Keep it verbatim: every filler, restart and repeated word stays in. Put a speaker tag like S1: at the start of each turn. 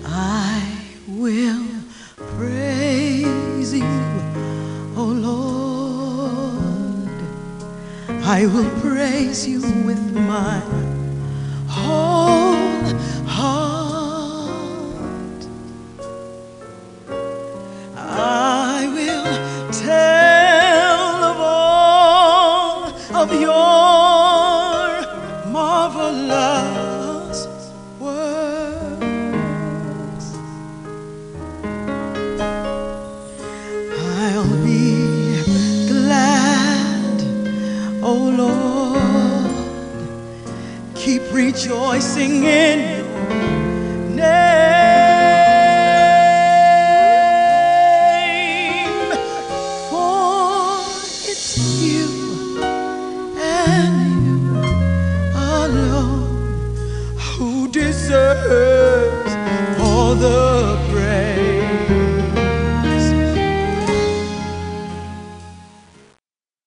S1: I will praise you, oh Lord. I will praise you with my whole heart. I will tell of all of your marvelous works. I'll be glad, oh Lord, keep rejoicing in your name, for it's you and you alone who deserves all the